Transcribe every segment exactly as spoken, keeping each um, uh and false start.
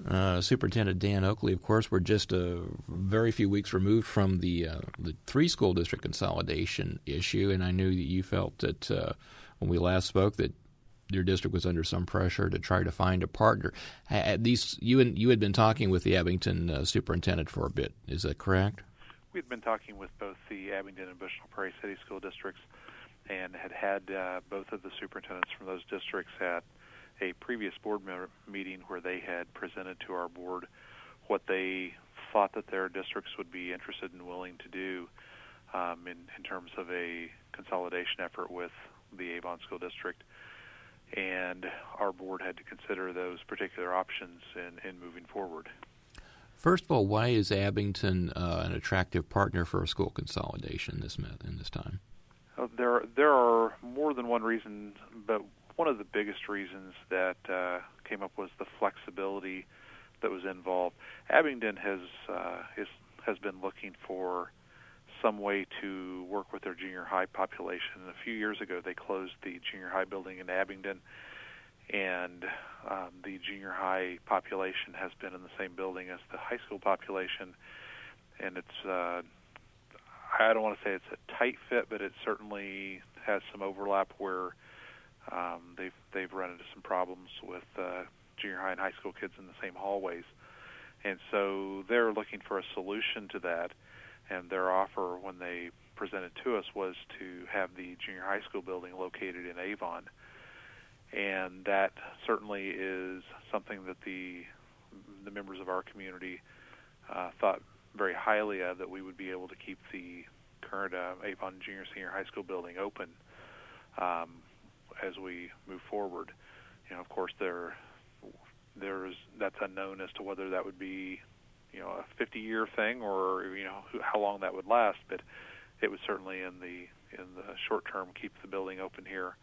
Uh, Superintendent Dan Oakley, of course, we're just a very few weeks removed from the uh, the three school district consolidation issue, and I knew that you felt that uh, when we last spoke that your district was under some pressure to try to find a partner. At these, you and you had been talking with the Abington uh, superintendent for a bit. Is that correct? We'd been talking with both the Abington and Bushnell Prairie City school districts, and had had uh, both of the superintendents from those districts at a previous board meeting where they had presented to our board what they thought that their districts would be interested and willing to do um, in, in terms of a consolidation effort with the Avon School District. And our board had to consider those particular options in, in moving forward. First of all, why is Abington uh, an attractive partner for a school consolidation this in this time? Uh, there, there are more than one reason, but one of the biggest reasons that uh, came up was the flexibility that was involved. Abington has uh, is, has been looking for some way to work with their junior high population. A few years ago, they closed the junior high building in Abington, and um, the junior high population has been in the same building as the high school population, and it's uh, I don't want to say it's a tight fit, but it certainly has some overlap where Um, they've they've run into some problems with uh, junior high and high school kids in the same hallways, and so they're looking for a solution to that. And their offer, when they presented to us, was to have the junior high school building located in Avon, and that certainly is something that the the members of our community uh, thought very highly of, that we would be able to keep the current uh, Avon Junior Senior High School building open. Um, as we move forward. You know, of course, there, there's that's unknown as to whether that would be, you know, a fifty-year thing or, you know, how long that would last. But it would certainly, in the in the short term, keep the building open here.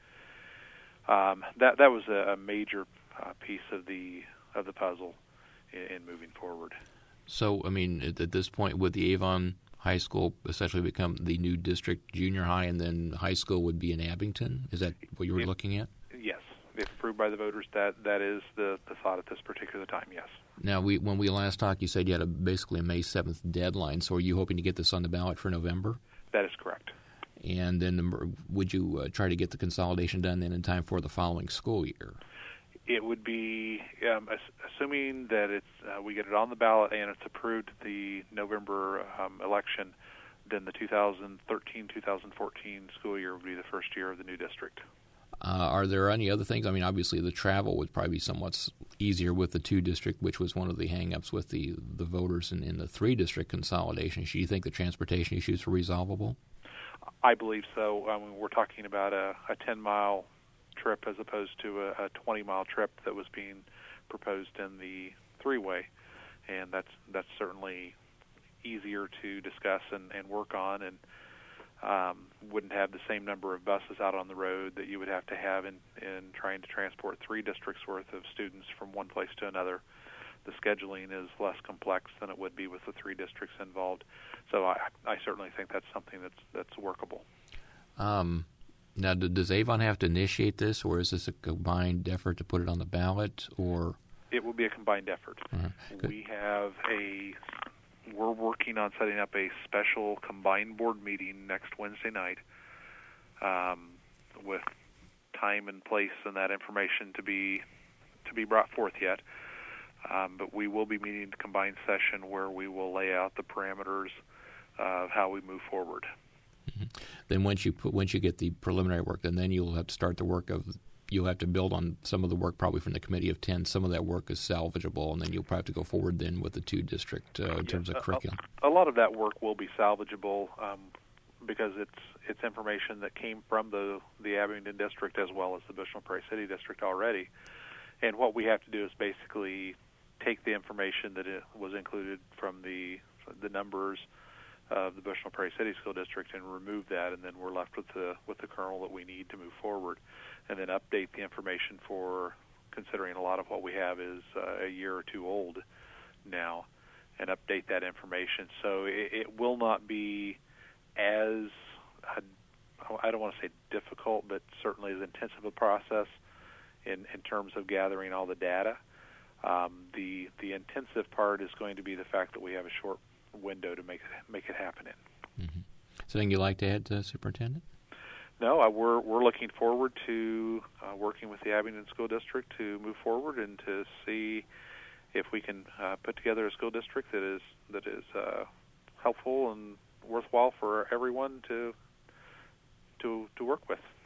Um, that that was a, a major uh, piece of the of the puzzle in, in moving forward. So, I mean, at, at this point, would the Avon High School essentially become the new district junior high, and then high school would be in Abington? Is that what you were if, looking at? Yes. If approved by the voters, that, that is the, the thought at this particular time, yes. Now, we when we last talked, you said you had a, basically a May seventh deadline, so are you hoping to get this on the ballot for November? That is correct. And then would you uh, try to get the consolidation done then in time for the following school year? It would be, um, assuming that it's uh, we get it on the ballot and it's approved at the November um, election, then the two thousand thirteen two thousand fourteen school year would be the first year of the new district. Uh, are there any other things? I mean, obviously the travel would probably be somewhat easier with the two-district, which was one of the hang-ups with the, the voters in, in the three-district consolidation. Do you think the transportation issues are resolvable? I believe so. I mean, we're talking about a, a ten-mile trip as opposed to a, a twenty-mile trip that was being proposed in the three-way, and that's that's certainly easier to discuss and, and work on, and um, wouldn't have the same number of buses out on the road that you would have to have in, in trying to transport three districts worth of students from one place to another. The scheduling is less complex than it would be with the three districts involved, so I, I certainly think that's something that's that's workable. Um, Now, does Avon have to initiate this, or is this a combined effort to put it on the ballot, or? It will be a combined effort. Uh-huh. We have a, we're working on setting up a special combined board meeting next Wednesday night um, with time and place and that information to be to be brought forth yet. Um, but we will be meeting a combined session where we will lay out the parameters of how we move forward. Mm-hmm. Then once you put once you get the preliminary work, then then you'll have to start the work of you'll have to build on some of the work probably from the committee of ten. Some of that work is salvageable, and then you'll probably have to go forward then with the two district uh, in yeah, terms of a, curriculum. A lot of that work will be salvageable um, because it's it's information that came from the the Abington district as well as the Bushnell Prairie City district already, and what we have to do is basically take the information that it was included from the the numbers of the Bushnell Prairie City School District and remove that, and then we're left with the with the kernel that we need to move forward, and then update the information for, considering a lot of what we have is uh, a year or two old now, and update that information. So it, it will not be as, I don't want to say difficult, but certainly as intensive a process in, in terms of gathering all the data. Um, the the intensive part is going to be the fact that we have a short window to make it, make it happen in. Mm-hmm. Something you'd like to add, uh, Superintendent? No, uh, we're we're looking forward to uh, working with the Abingdon School District to move forward and to see if we can uh, put together a school district that is that is uh, helpful and worthwhile for everyone to to to work with.